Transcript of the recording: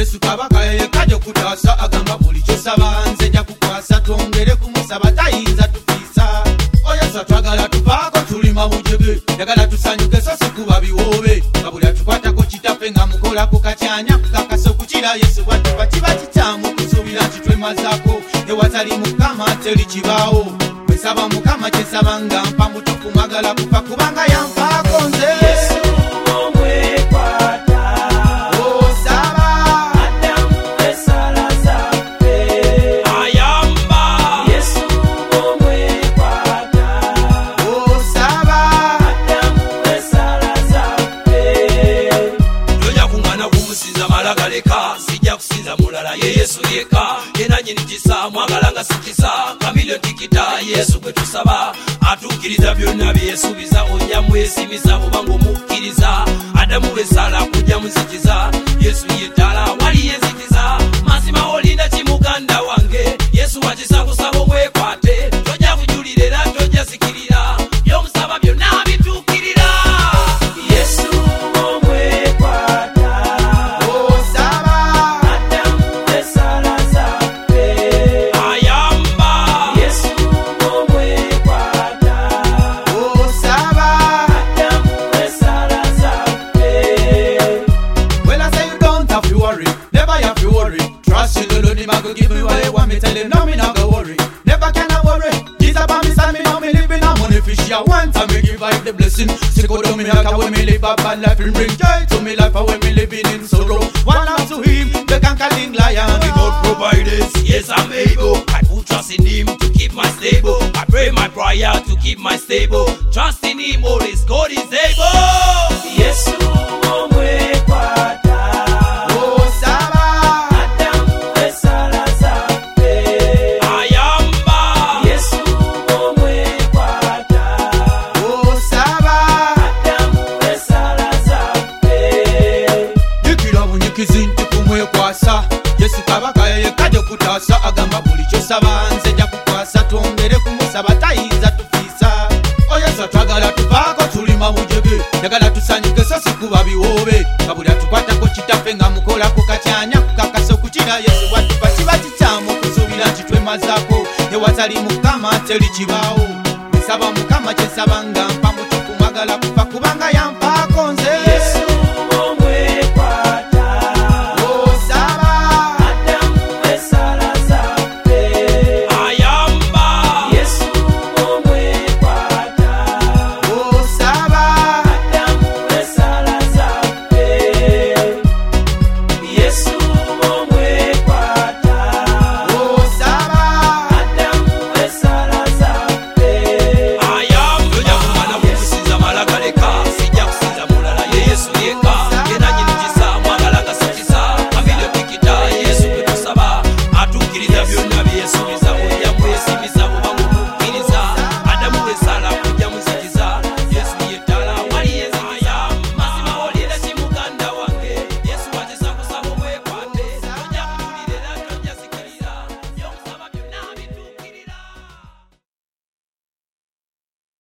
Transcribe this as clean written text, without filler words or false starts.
Yesu kabaka yekka gy'okutaasa agamba buli ky'osaba nze nja kukwasa twongere kumusaba tayinza tufiisa. Yesu atwagala tufaako tuli mawujege yagala tusanyuke so si kuba biwoobe nga buli atukwatako kitaffe nga mukolako katyanya kukakasa okukira Yesu bwatuba kiba kikyamu kusuubira nti twemazaako ewatali Mukama teri kibaawo. Bwesaba Mukama kyesaba nga mpa mutufu mwagala kufa kubanga yanfaako nze. Sijja kusinza mulala ye Yesu yeka yena nyini kisa mwagala nga sikisa kamilyo tikita Yesu gwe tusaba atukiriza byonna byesuubiza ojja mwesimiza obanga omukkiriza Adamu besala kujja muzikiza Yesu yeddala wali yenzikiza mazima olina kimuganda wange Yesu wakisa kusaba omwekwate tojja kujulira era tojja sikirira byomusaba byonna bituukirira Yesu I go give me what you want me tell him, no me not go worry. Never can I worry. Jesus by me side me now me living a money fish. Yeah, one time me give life the blessing. Sick of me like when me live a bad life and bring joy to me life when me living in sorrow. One love to him, the conquering lion. The God provides, yes I'm able. I put trust in him to keep my stable. I pray my prayer to keep my stable. Trust in him, always God is able. Yes, kizinti kumwekwasa Yesu kabaka yekka gy'okutaasa agamba buli ky'osaba nze nja kukwasa twongere kumusaba tayinza tufiisa. Yesu atwagala tufaako tuli mawujege yagala tusanyuke so si kuba biwoobe nga buli atukwatako kitaffe nga mukolako katyanya kukakasa okukira Yesu bwatuba kiba kikyamu okusuubira nti twemazaako ewatali Mukama teri kibaawo. Nsaba Mukama kyesaba nga mpa mutufu mwagala kufa kubanga yanfaako nze. Yesu